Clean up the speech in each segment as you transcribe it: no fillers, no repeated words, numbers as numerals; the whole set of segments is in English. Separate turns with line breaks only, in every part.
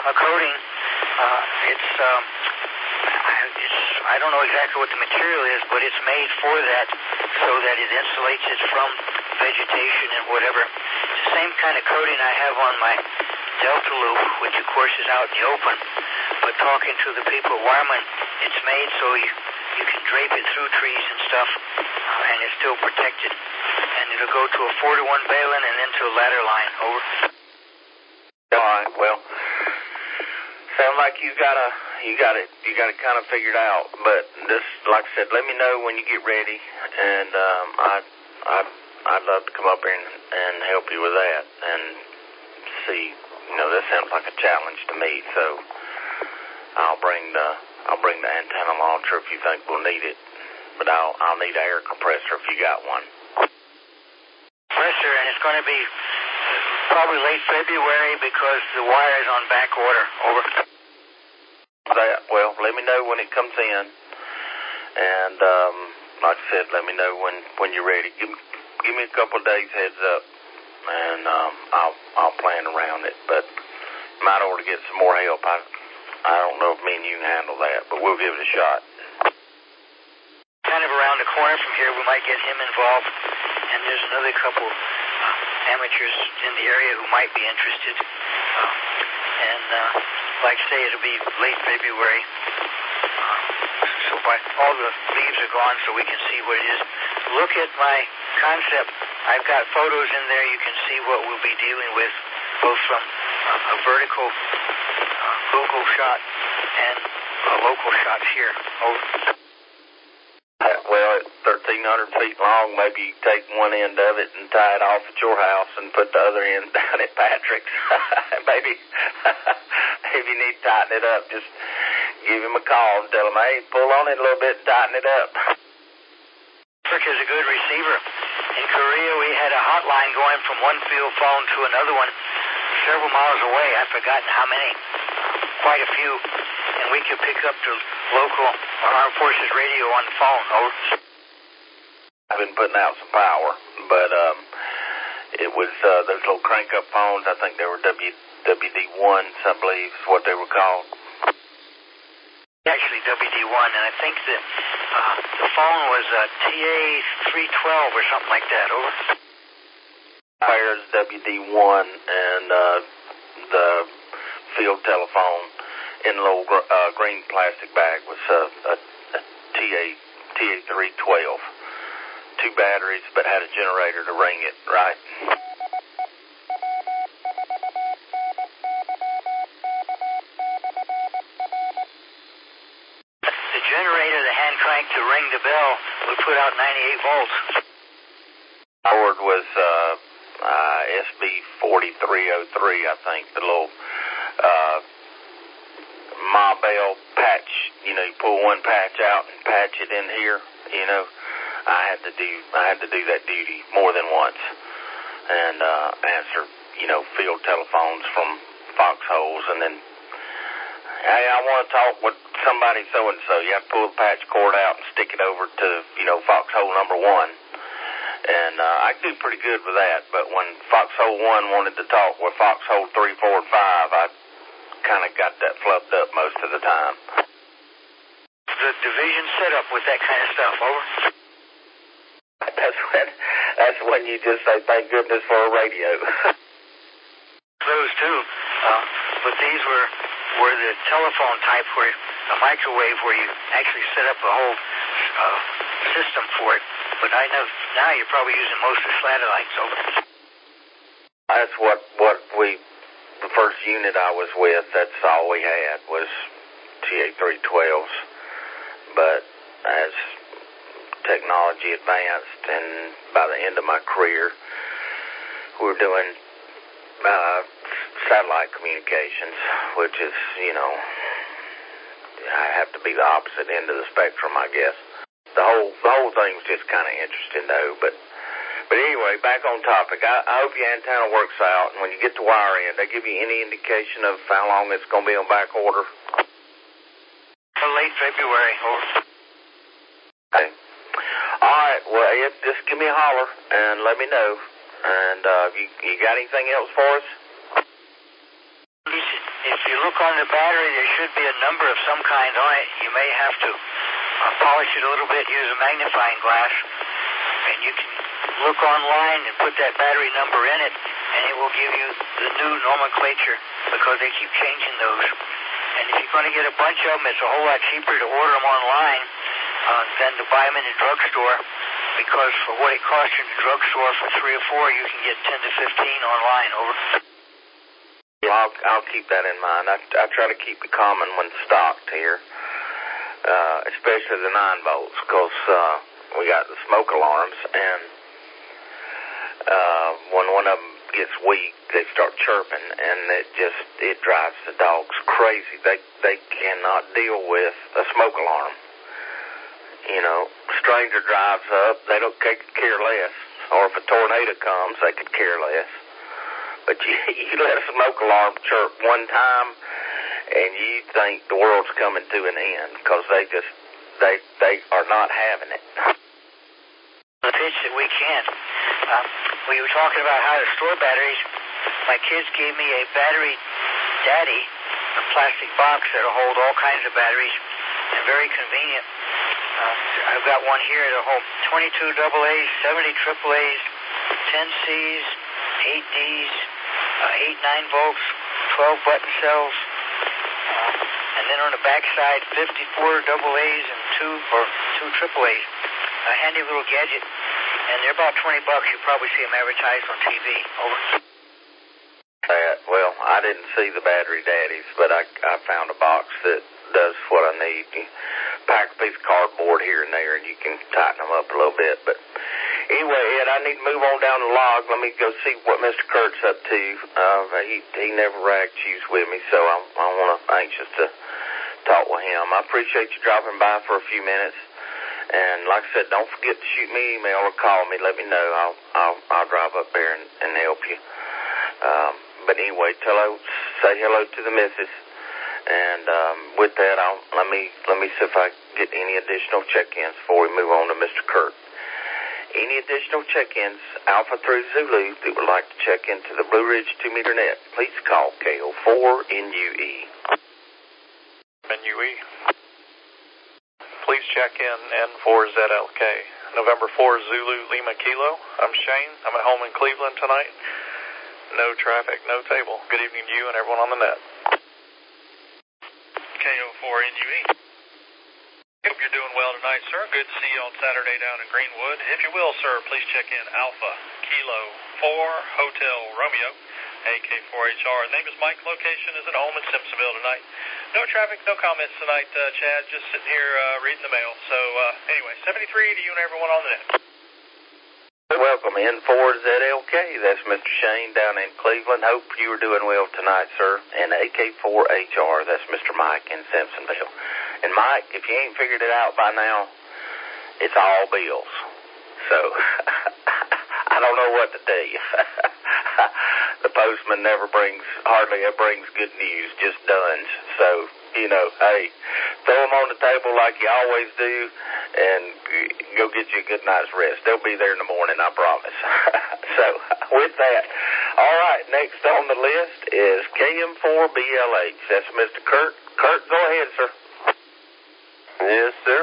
a coating. I don't know exactly what the material is, but it's made for that, so that it insulates it from vegetation and whatever. It's the same kind of coating I have on my Delta Loop, which of course is out in the open. But talking to the people at Wireman, it's made so you can drape it through trees and stuff, and it's still protected. And it'll go to a 4-to-1 baling and then to a ladder line. Over.
All right. Well, sounds like you got it kind of figured out. But this, like I said, let me know when you get ready, and I'd love to come up here and help you with that and see. You know, this sounds like a challenge to me. So I'll bring the antenna launcher if you think we'll need it. But I'll need an air compressor if you got one.
Compressor, and it's going to be probably late February because the wire is on back order. Over.
Well, let me know when it comes in, and like I said, let me know when you're ready. Give me a couple of days heads up, and I'll plan around it. But might ought to get some more help. I don't know if me and you can handle that, but we'll give it a shot.
Kind of around the corner from here, we might get him involved, and there's another couple amateurs in the area who might be interested. Like I say, it'll be late February. So all the leaves are gone, so we can see what it is. Look at my concept. I've got photos in there. You can see what we'll be dealing with, both from a vertical Google shot and local shots here. Over.
Well, it's 1,300 feet long. Maybe you take one end of it and tie it off at your house and put the other end down at Patrick's. Maybe if you need to tighten it up, just give him a call and tell him, hey, pull on it a little bit and tighten it up.
Patrick is a good receiver. In Korea, we had a hotline going from one field phone to another one several miles away. I've forgotten how many. Quite a few. And we could pick up the local Armed Forces radio on the phone. Over.
I've been putting out some power, but it was those little crank-up phones. I think they were WD-1s, I believe is what they were called.
Actually, WD-1, and I think that the phone was TA-312 or something like that. Over.
Pairs WD-1 and the field telephone in a little green plastic bag was a TA-312. 2 batteries, but had a generator to ring it, right?
The generator, the hand crank to ring the bell, would put out 98 volts.
Forward was SB4303, I think, the little Ma Bell patch. You know, you pull one patch out and patch it in here. You know, I had to do that duty more than once, and answer, you know, field telephones from foxholes, and then, hey, I want to talk with somebody so and so. You have to pull the patch cord out and stick it over to, you know, foxhole number 1. And I do pretty good with that, but when foxhole 1 wanted to talk with foxhole 3, 4, and 5, I kind of got that flubbed up most of the time.
The division set up with that kind of stuff. Over.
That's when you just say, thank goodness for a radio.
Those too, but these were the telephone type, where a microwave, where you actually set up a whole system for it. But I know now you're probably using most of the satellites. Over.
That's what the first unit I was with, that's all we had was TA-312s. But as technology advanced, and by the end of my career, we were doing satellite communications, which is, you know, I have to be the opposite end of the spectrum, I guess. The whole thing was just kind of interesting, though. But anyway, back on topic. I hope your antenna works out, and when you get the wire in, they give you any indication of how long it's going to be on back order?
Late February.
Okay. All right. Well, just give me a holler and let me know. And you got anything else for us?
If you look on the battery, there should be a number of some kind on it. You may have to polish it a little bit, use a magnifying glass, and you can look online and put that battery number in it, and it will give you the new nomenclature because they keep changing those. And if you're going to get a bunch of them, it's a whole lot cheaper to order them online than to buy them in the drugstore, because for what it costs you in the drugstore for 3 or 4, you can get 10 to 15 online. Over.
I'll keep that in mind. I try to keep the common ones stocked here, especially the 9 volts, because we got the smoke alarms, and when one of them gets weak, they start chirping, and it drives the dogs crazy. They cannot deal with a smoke alarm. You know, stranger drives up, they don't care less, or if a tornado comes, they could care less. But you let a smoke alarm chirp one time, and you think the world's coming to an end, because they are not having it.
The pitch that we can't. We were talking about how to store batteries. My kids gave me a battery daddy, a plastic box that'll hold all kinds of batteries, and very convenient. I've got one here that'll hold 22 AA's, 70 AAA's, 10 C's, 8 D's, 8 9 volts, 12 button cells, and then on the back side, 54 AA's and 2 AAA's. A handy little gadget, and they're about $20. You probably see them advertised on TV. Over.
Well, I didn't see the battery daddies, but I found a box that does what I need. You pack a piece of cardboard here and there, and you can tighten them up a little bit. But anyway, Ed, I need to move on down the log. Let me go see what Mr. Kurt's up to. He never ragged shoes with me, so I'm anxious to talk with him. I appreciate you dropping by for a few minutes. And like I said, don't forget to shoot me an email or call me. Let me know. I'll drive up there and help you. But anyway, say hello to the missus. And with that, let me see if I get any additional check-ins before we move on to Mr. Kurt. Any additional check-ins, Alpha through Zulu, that would like to check into the Blue Ridge 2-meter net, please call KO4NUE.
NUE. Please check in N4ZLK. November 4 Zulu Lima Kilo. I'm Shane. I'm at home in Cleveland tonight. No traffic, no table. Good evening to you and everyone on the net. KO4NUE. Hope you're doing well tonight, sir. Good to see you on Saturday down in Greenwood. If you will, sir, please check in Alpha Kilo 4 Hotel Romeo, AK4HR. Name is Mike. Location is at home in Simpsonville tonight. No traffic, no comments tonight, Chad. Just sitting here reading the mail. So, anyway, 73 to you and everyone on the net.
Welcome, N4ZLK. That's Mr. Shane down in Cleveland. Hope you are doing well tonight, sir. And AK4HR, that's Mr. Mike in Simpsonville. And Mike, if you ain't figured it out by now, it's all bills. So, I don't know what to tell you. The postman hardly ever brings good news, just duns. So, hey, throw them on the table like you always do, and go get you a good night's rest. They'll be there in the morning, I promise. So, with that, all right, next on the list is KM4BLH. That's Mr. Kurt. Kurt, go ahead, sir.
Yes, sir.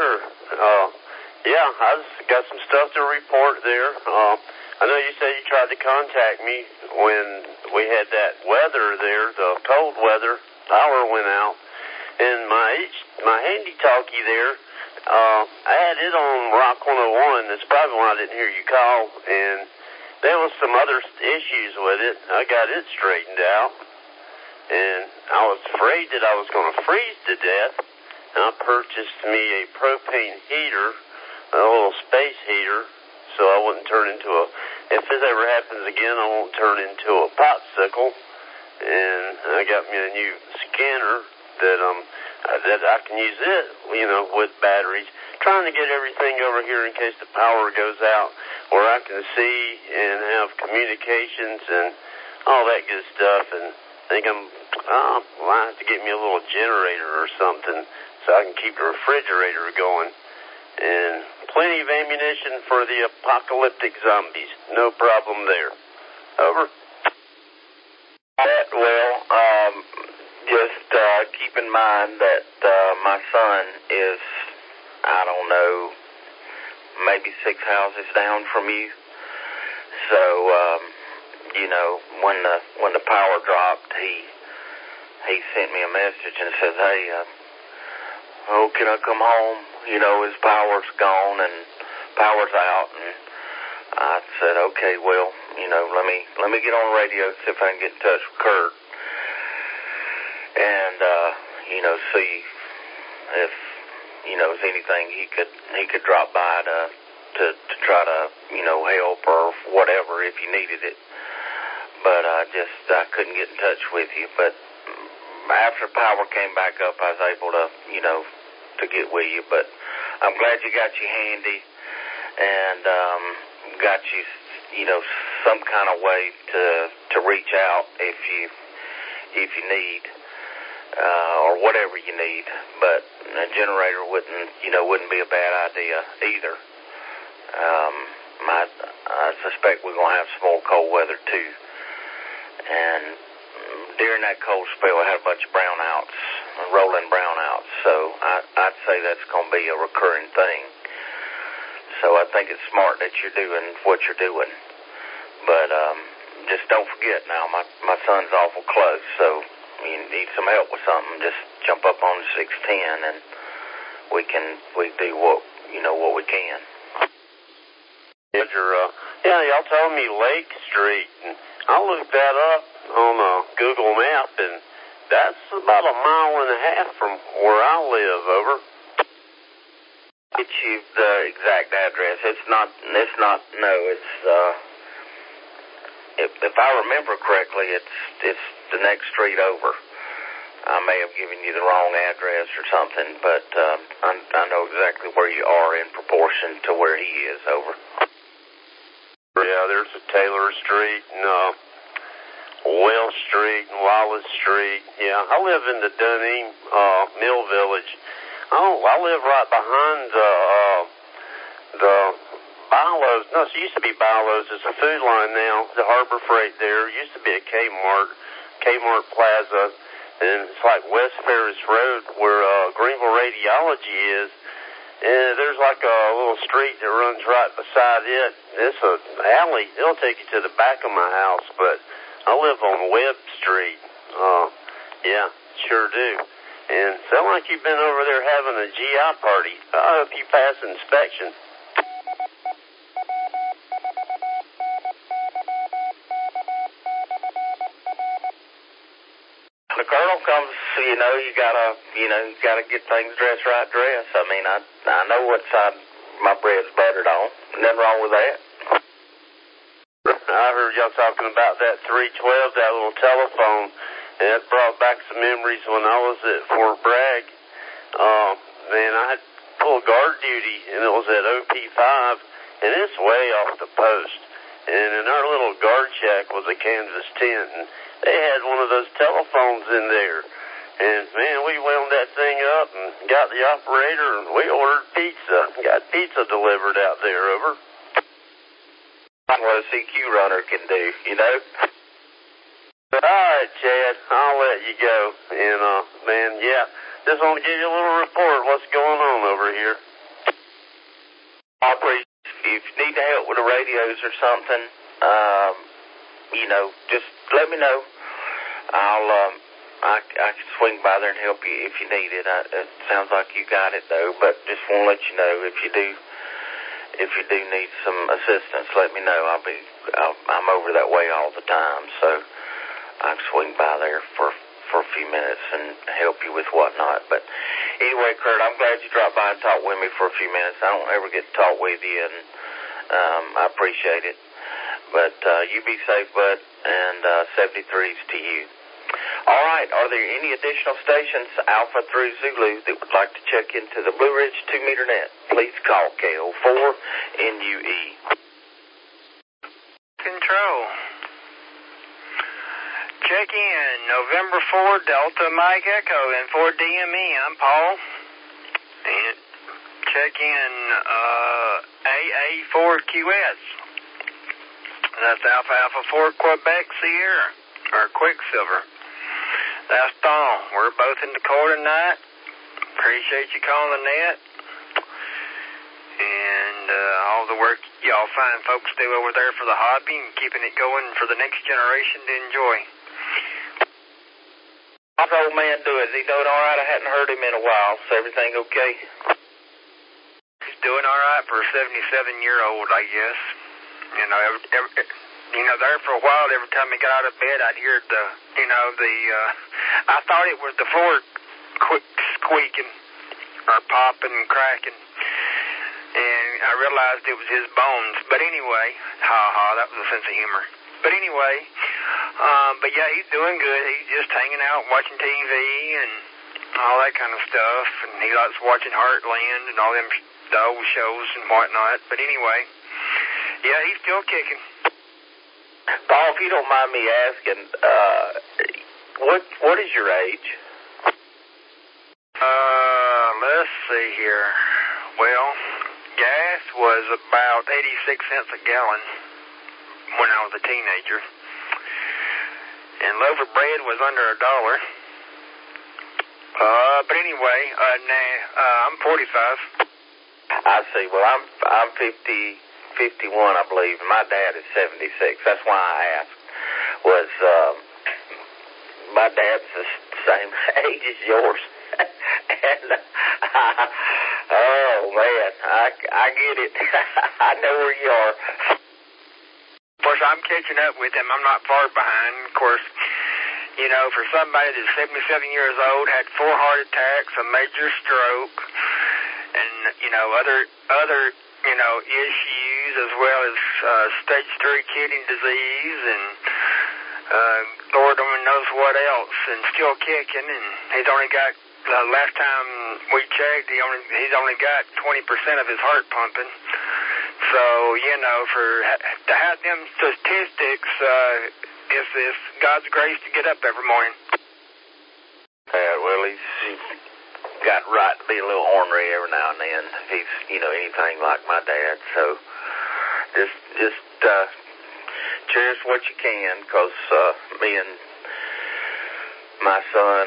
Yeah, I just got some stuff to report there. I know you said you tried to contact me when we had that weather there, the cold weather. Power went out, and my handy-talkie there, I had it on Rock 101. That's probably why I didn't hear you call, and there was some other issues with it. I got it straightened out, and I was afraid that I was going to freeze to death, and I purchased me a propane heater, a little space heater, so I wouldn't turn into if this ever happens again, I won't turn into a popsicle. And I got me a new scanner that I can use it, with batteries. Trying to get everything over here in case the power goes out, where I can see and have communications and all that good stuff. And I think I have to get me a little generator or something so I can keep the refrigerator going. And plenty of ammunition for the apocalyptic zombies. No problem there. Over.
Well, just keep in mind that my son is, I don't know, maybe 6 houses down from you. So, you know, when the power dropped, he sent me a message and says, hey, can I come home? You know, his power's gone and power's out. And I said, okay, well, you know, let me get on the radio, see if I can get in touch with Kurt. And, you know, see if, you know, there's anything he could drop by to try to, you know, help or whatever if you needed it. But I couldn't get in touch with you. But after power came back up, I was able to, you know, to get with you. But I'm glad you got you handy and got you, you know, some kind of way to reach out if you need or whatever you need. But a generator wouldn't be a bad idea either. I suspect we're going to have some more cold weather too. And during that cold spell, I had a bunch of brownouts, rolling brownouts. So I'd say that's going to be a recurring thing. So I think it's smart that you're doing what you're doing. But just don't forget now, my son's awful close. So you need some help with something, just jump up on the 610 and we do what we can.
Y'all told me Lake Street, and I looked that up on Google Map, and that's about 1.5 miles from where I live. Over.
Get you the exact address. It's not. No, it's. If I remember correctly, it's the next street over. I may have given you the wrong address or something, but I know exactly where you are in proportion to where he is. Over.
Yeah, there's a Taylor Street and Wells Street and Wallace Street. Yeah, I live in the Dunning Mill Village. I live right behind the Bilo's. No, it used to be Bilo's. It's a Food Line now. The Harbor Freight there. It used to be a Kmart Plaza. And it's like West Ferris Road where Greenville Radiology is. And there's like a little street that runs right beside it. It's an alley. It'll take you to the back of my house, but I live on Webb Street. Yeah, sure do. And sound like you've been over there having a GI party. I hope you pass inspection.
The colonel comes, you gotta get things dressed. I mean, I know what side my bread's buttered on. Nothing wrong with that.
I heard y'all talking about that 312, that little telephone, and that brought back some memories when I was at Fort Bragg. Man, I had full guard duty, and it was at OP5, and it's way off the post. And in our little guard shack was a canvas tent, and they had one of those telephones in there. And, man, we wound that thing up and got the operator, and we ordered pizza. Got pizza delivered out there. Over.
What a CQ runner can do, you know?
All right, Chad, I'll let you go. And, man, yeah, just want to give you a little report what's going on over here.
I appreciate it. If you need help with the radios or something, just let me know. I can swing by there and help you if you need it. It sounds like you got it though, but just want to let you know if you do need some assistance, let me know. I'm over that way all the time, so I can swing by there for a few minutes and help you with whatnot. But anyway, Kurt, I'm glad you dropped by and talked with me for a few minutes. I don't ever get to talk with you, and I appreciate it. But you be safe, bud, and 73's to you. All right, are there any additional stations, Alpha through Zulu, that would like to check into the Blue Ridge 2-meter net? Please call KO4NUE.
Control. Check in, November 4, Delta Mike Echo, and 4 DME, I'm Paul. And check in AA4QS. That's Alpha 4 Quebec Sierra, or Quicksilver. That's all. We're both in Dakota tonight. Appreciate you calling the net. And all the work y'all fine folks do over there for the hobby and keeping it going for the next generation to enjoy.
How's the old man doing? Is he doing all right? I hadn't heard him in a while. Is everything okay?
He's doing all right for a 77-year-old, I guess. There for a while, every time he got out of bed, I'd hear I thought it was the floor squeaking or popping and cracking. And I realized it was his bones. But anyway, that was a sense of humor. But anyway, he's doing good. He's just hanging out, watching TV and all that kind of stuff. And he likes watching Heartland and all them the old shows and whatnot. But anyway, yeah, he's still kicking.
Paul, if you don't mind me asking, what is your age?
Let's see here. Well, gas was about 86 cents a gallon when I was a teenager. And loaf of bread was under $1. But anyway, I'm 45.
I see. Well, I'm 51, I believe. My dad is 76. That's why I asked. My dad's the same age as yours. And oh man, I get it. I know where you are.
Of course, I'm catching up with him. I'm not far behind. Of course, for somebody that's 77 years old, had 4 heart attacks, a major stroke, and other issues, as well as stage 3 kidney disease, and Lord only knows what else, and still kicking. And he's only got, last time we checked, he's only got 20% of his heart pumping. So, to have them statistics, it's God's grace to get up every morning.
Well, he's got right to be a little ornery every now and then if he's, anything like my dad. So just cherish what you can, because me and my son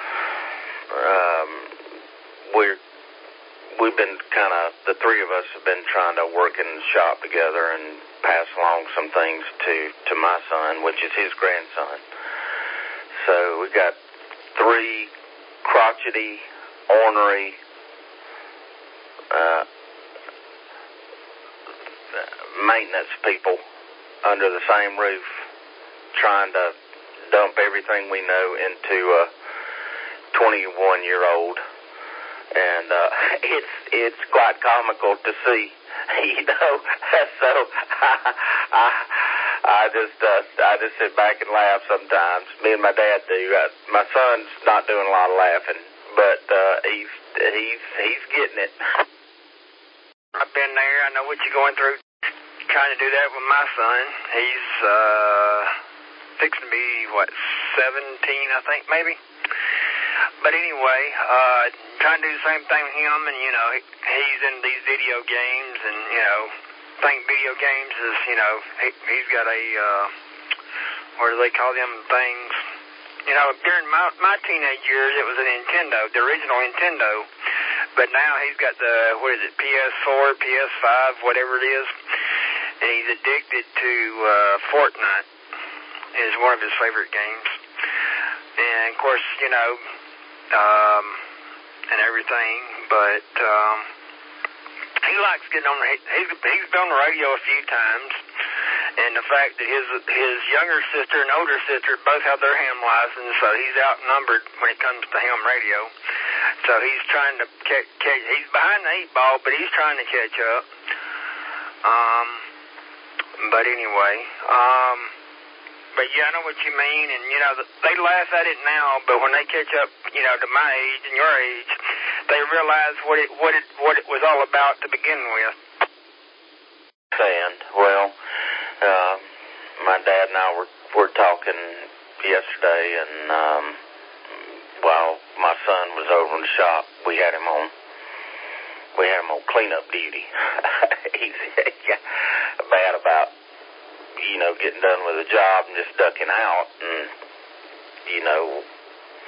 we've been the three of us have been trying to work in the shop together and pass along some things to my son, which is his grandson. So we got 3 crotchety, ornery, maintenance people under the same roof, trying to dump everything we know into a 21-year-old, and it's quite comical to see, So I just sit back and laugh sometimes. Me and my dad do. My son's not doing a lot of laughing, but he's getting it.
I've been there. I know what you're going through. Trying to do that with my son. He's fixing to be 17, I think, maybe. But anyway, trying to do the same thing with him, and he's in these video games, and I think video games is he's got a what do they call them things? During my teenage years, it was a Nintendo, the original Nintendo. But now he's got the PS4, PS5, whatever it is, and he's addicted to Fortnite. Is one of his favorite games, and of course, and everything. But he likes getting on. He's been on the radio a few times, and the fact that his younger sister and older sister both have their ham license, so he's outnumbered when it comes to ham radio. So he's trying to catch. He's behind the 8 ball, but he's trying to catch up. But anyway, but yeah, I know what you mean, and they laugh at it now, but when they catch up, to my age and your age, they realize what it was all about to begin with.
Well, my dad and I were talking yesterday, and while my son was over in the shop, we had him on cleanup duty. He's bad about getting done with a job and just ducking out, and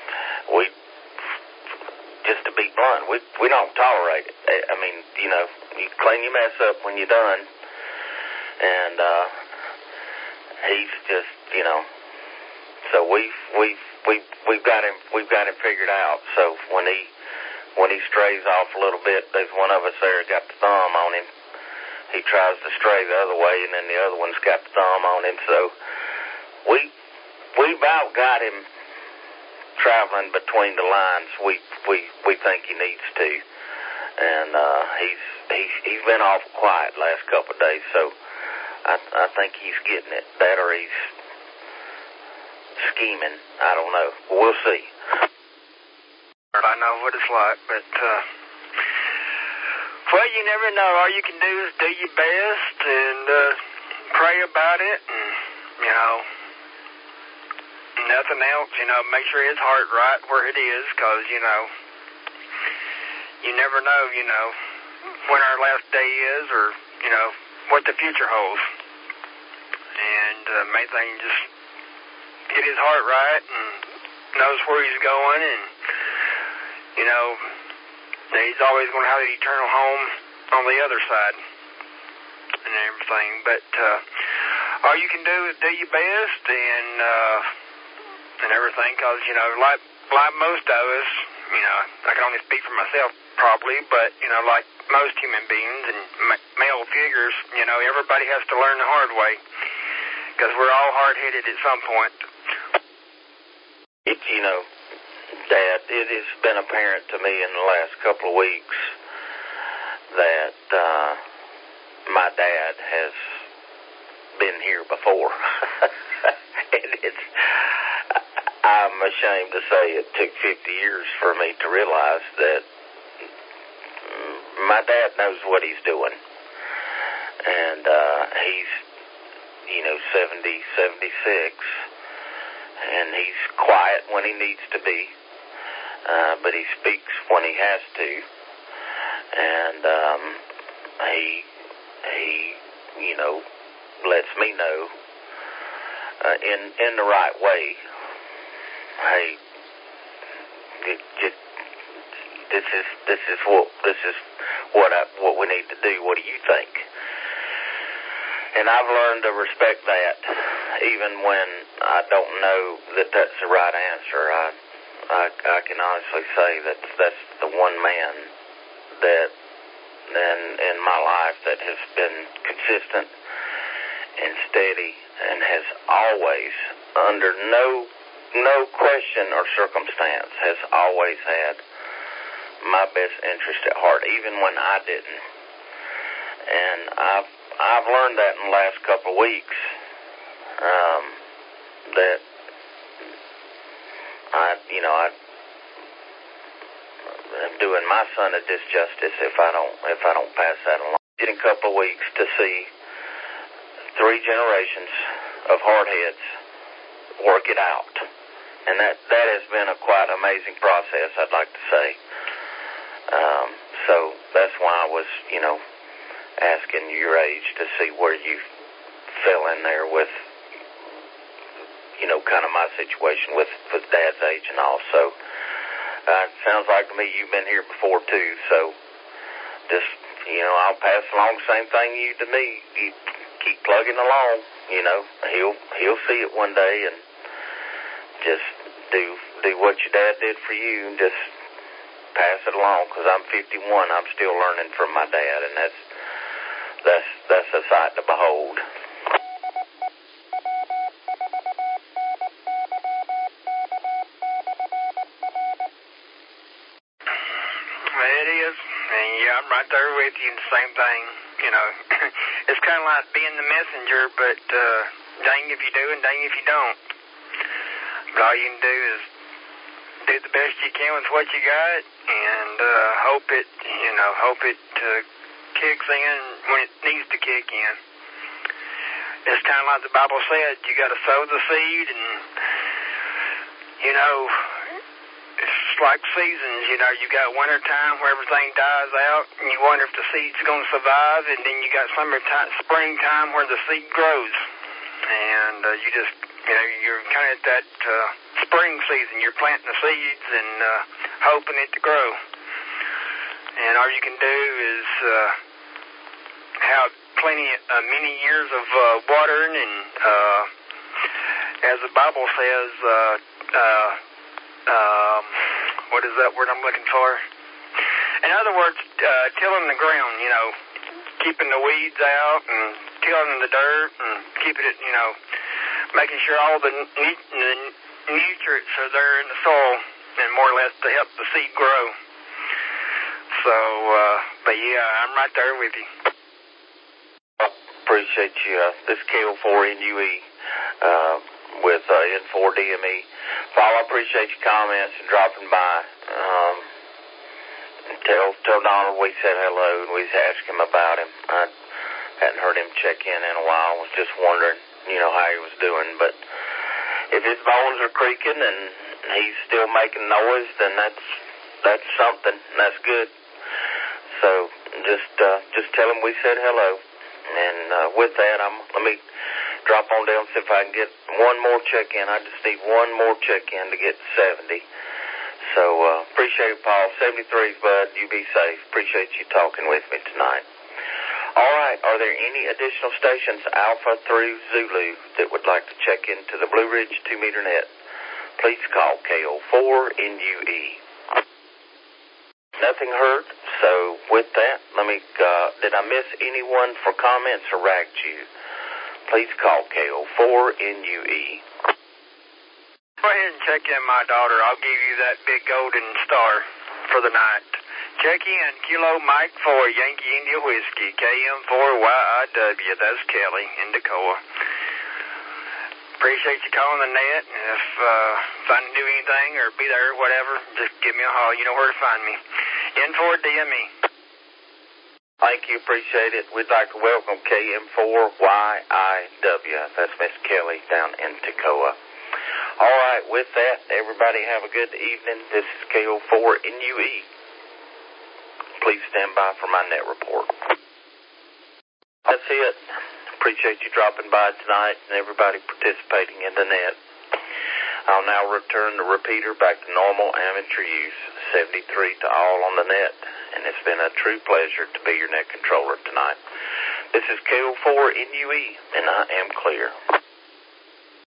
fun. We don't tolerate it. I mean, you know, you clean your mess up when you're done, and he's just, you know. So we've got him figured out. So when he strays off a little bit, there's one of us there got the thumb on him. He tries to stray the other way, and then the other one's got the thumb on him. So we about got him traveling between the lines. We think he needs to, and he's been awful quiet the last couple of days. So I think he's getting it. That or he's scheming. I don't know. We'll see.
I know what it's like, but well, you never know. All you can do is do your best and pray about it, and you know, nothing else. You know, make sure his heart right where it is, because you know, you never know. You know, when our last day is, or you know, what the future holds. And main thing, just get his heart right and knows where he's going, and you know, he's always going to have an eternal home on the other side and everything. But all you can do is do your best and everything, because you know, like most of us, you know, I can only speak for myself probably, but you know, like most human beings and male figures, you know, everybody has to learn the hard way, because we're all hard-headed at some point.
It's, you know, Dad, it has been apparent to me in the last couple of weeks that my dad has been here before. And I'm ashamed to say it took 50 years for me to realize that my dad knows what he's doing. And he's, you know, 70, 76, and he's quiet when he needs to be. But he speaks when he has to, and he you know, lets me know in the right way. Hey, this is what we need to do. What do you think? And I've learned to respect that, even when I don't know that that's the right answer. I can honestly say that that's the one man that in my life that has been consistent and steady and has always, under no question or circumstance, has always had my best interest at heart, even when I didn't. And I've learned that in the last couple of weeks, that I'm doing my son a disjustice if I don't pass that along. In a couple of weeks to see 3 generations of hardheads work it out, and that has been a quite amazing process, I'd like to say. So that's why I was, you know, asking your age to see where you fell in there with, you know, kind of my situation with Dad's age and all. So it sounds like to me you've been here before too. So just, you know, I'll pass along the same thing you to me. You keep plugging along. You know, he'll see it one day, and just do what your dad did for you, and just pass it along. Because I'm 51, I'm still learning from my dad, and that's a sight to behold.
It is, and yeah, I'm right there with you. The same thing, you know. It's kind of like being the messenger, but dang if you do and dang if you don't. But all you can do is do the best you can with what you got, and hope it kicks in when it needs to kick in. It's kind of like the Bible said, you got to sow the seed, and you know, it's like seasons. You know, you got winter time where everything dies out, and you wonder if the seed's going to survive, and then you got summertime, springtime where the seed grows, and you just, you know, you're kind of at that spring season. You're planting the seeds and hoping it to grow. and all you can do is have many years of watering, and as the Bible says, what is that word I'm looking for? In other words, tilling the ground, keeping the weeds out and tilling the dirt and keeping it, making sure all the nutrients are there in the soil and more or less to help the seed grow. So, but yeah, I'm right there with you.
Appreciate you. This is KO4NUE with N4DME. Paul, I appreciate your comments and dropping by. Tell Donald we said hello and we asked him about him. I hadn't heard him check in a while. I was just wondering, how he was doing. But if his bones are creaking and he's still making noise, then that's something. That's good. So just tell him we said hello. And with that, let me drop on down and see if I can get one more check-in. I just need one more check-in to get 70. So appreciate it, Paul. 73's, bud. You be safe. Appreciate you talking with me tonight. All right. Are there any additional stations, Alpha through Zulu, that would like to check into the Blue Ridge 2-meter net? Please call KO4NUE. Nothing heard. So with that, did I miss anyone for comments or ragged you? Please call KO4NUE.
Go ahead and check in, my daughter. I'll give you that big golden star for the night. Check in, Kilo Mike 4, Yankee India Whiskey, KM4YIW. That's Kelly in Decoa. Appreciate you calling the net, and if I can do anything or be there or whatever, just give me a holler. You know where to find me. N4DME.
Thank you. Appreciate it. We'd like to welcome KM4YIW. That's Miss Kelly down in Decoa. All right, with that, everybody have a good evening. This is KO4NUE. Please stand by for my net report. That's it. Appreciate you dropping by tonight and everybody participating in the net. I'll now return the repeater back to normal amateur use. 73 to all on the net, and it's been a true pleasure to be your net controller tonight. This is KO4NUE, and I am clear.